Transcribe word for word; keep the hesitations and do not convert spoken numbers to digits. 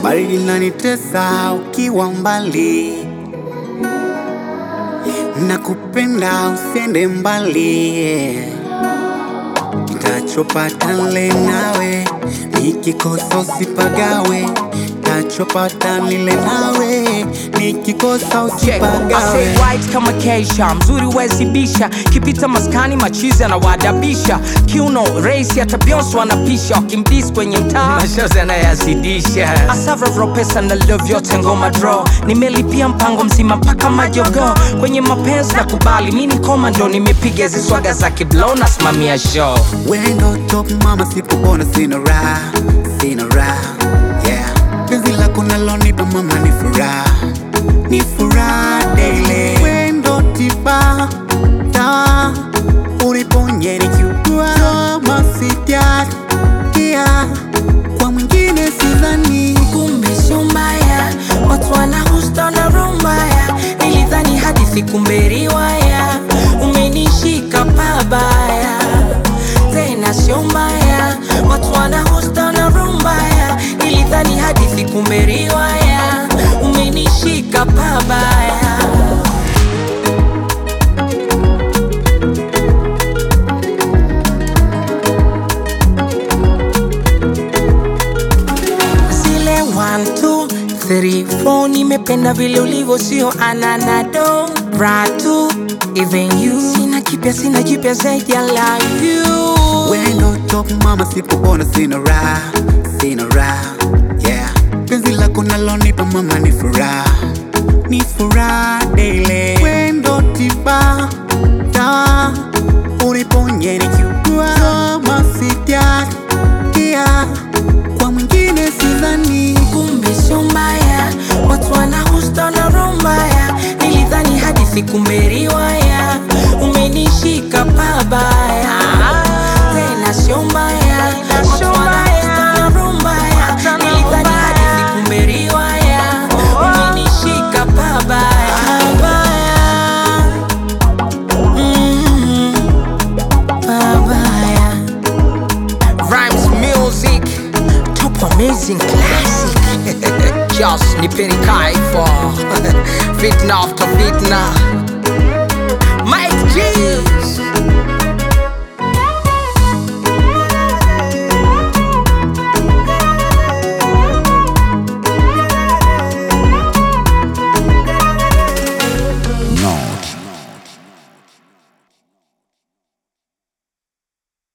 baridi inanitesa ukiwa mbali, nakupenda usiende mbali. Nitachopata nile nawe, nikikosa usipagawe. Nitachopata nile nawe, nikikosa usipagawe. I say white kama Keisha, mzuri wezi bisha. Kipita maskani machizi anawadabisha. Kiuno race hata Beyonce wanapisha. Wakimdis kwenye mtaa mashozi anayazidisha. Asavro pesa na love yote ngoma draw. Nimelipia mpango mzima mpaka majogo. Kwenye mapenzi na kubali mini komando. Nimepiga hizi swaga za kiblow na simamia show. Wendo top mama sipopona sina raha, sina raha, yeah. Penzi lako nalonipa mama ni furaha, ni furaha daily. Wendo tiba dawa, uniponye nikiugua. Kama sijat kia kwa mwingine sidhani. Kumbe sio mbaya, watu wanahusta na roho mbaya. Nilidhani hadithi kumbe riwaya. Umenishika pabaya, tena sio mbaya, watu wanahusta na roho mbaya. Nilidhani hadithi kumbe riwaya. Umenishika pabaya. Zile one, two, three, four nimependa vile ulivyo sio ananado. Ratu, even you. Sina kipya sina jipya zaidi ya love you. Wendo top mama sipopona sina raha, sina raha, yeah. Penzi lako nalonipa mama ni furaha, ni furaha daily. Wendo tiba dawa, uniponye nikiugua. Kama sijat kia kwa mwingine sidhani. Kumbe sio mbaya, watu wanahusta na roho mbaya. Nilidhani hadithi kumbe riwaya. Umenishika pabaya, tena sio mbaya, watu wanahusta na roho mbaya. Nilidhani hadithi kumbe riwaya. Umenishika pabaya, mm, pabaya. Rhymes music, top amazing classic. Just nipeni kaifo. Fitna after fitna. Mike G.